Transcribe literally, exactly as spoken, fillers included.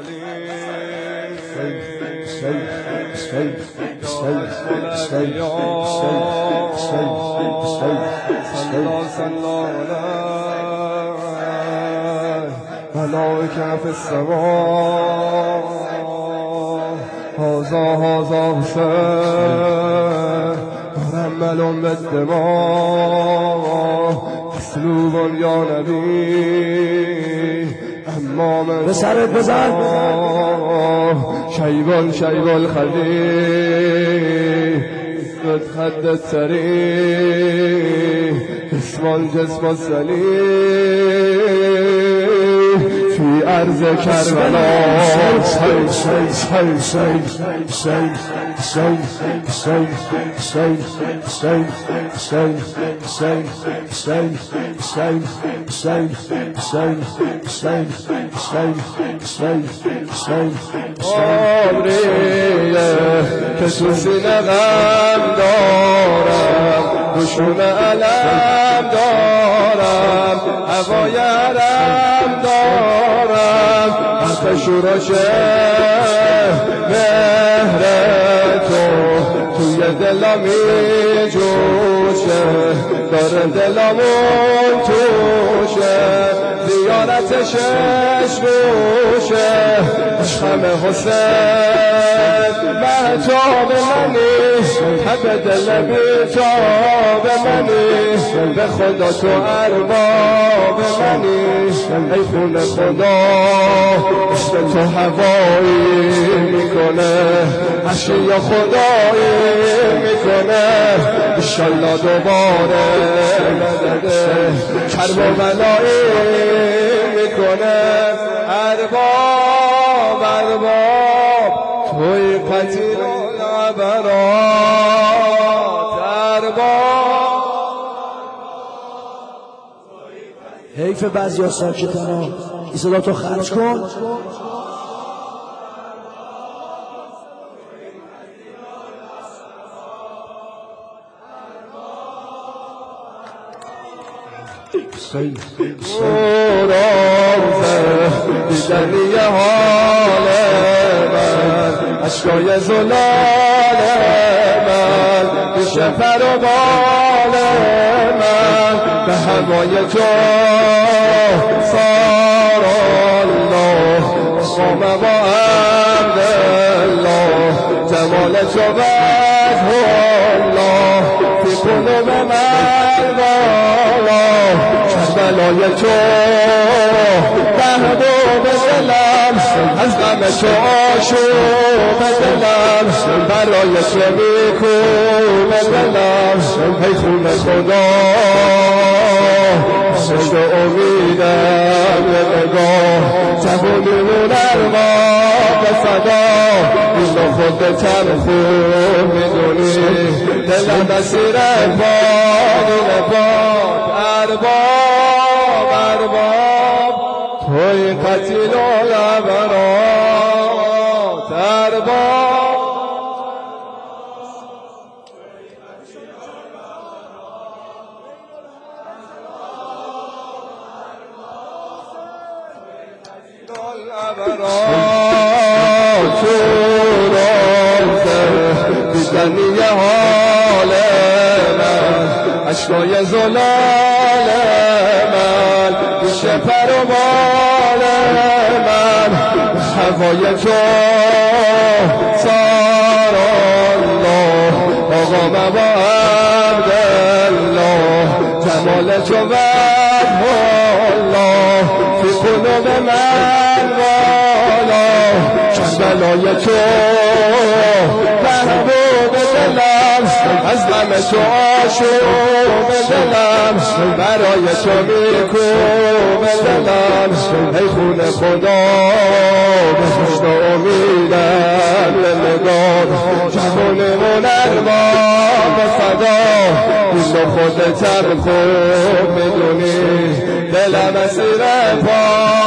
ملائكة في السماء هذا هذا حسين مرمل بالدماء مسلوب يا نبي اما من بسرت بزن شیب شیب الخدی اسمت خد السری اسم الجسم السلی في أرض كربلاء حسين حسين حسين حسين حسين حسين حسين حسين حسين حسين حسين حسين حسين حسين حسين حسين حسين حسين عمریه که تو سینه غم دارم دشمن علم دارم هوای حرم دارم آتش و روشه مهر تو توی دلم می جوشه داره دلمون توشه زیارت شش روشه عشقم حسین محتاب منی حب دل بیتاب منی به خدا تو ارباب منی ای خون خدا عشق تو هوایی میکنه اشیا خدایی میکنه انشالله دوباره نداده کرب و بلایی میکنه ارباب ارباب توی قتیل العبرات ارباب حیف بعضی ها ساکتن ها این صدا تو خرج کن رازه دیدنی حال من اشکای زلال من میشه پر و بال من به هوای تو سار الله قام با عبدالله جمال تو وجه الله فی قلوب من بالا کربلای تو محبوب دلم از غم تو آشوب دلم برای تو میکوب دلم ای خون خدا عشق امیدم به نگاه جوونیمون ارباب صدا اینو خودتم خوب میدونی دلم اسیر باد نباد ارباب ارباب توی قتیل العبرات ارباب تو روزه دیدنی حال من اشکای زلال من میشه پر و بال من هوای تو سار الله آقا با عبدالله جمال تو وجه الله فی قلوب من بالا کربلای تو محبوب دلم از غم تو آشوب دلم برای تو میکوب دلم ای خون خدا به خوشت امیدم لنگار جوانمون ارباب صدا اینو خودتم خوب میدونی دلم اسیر پا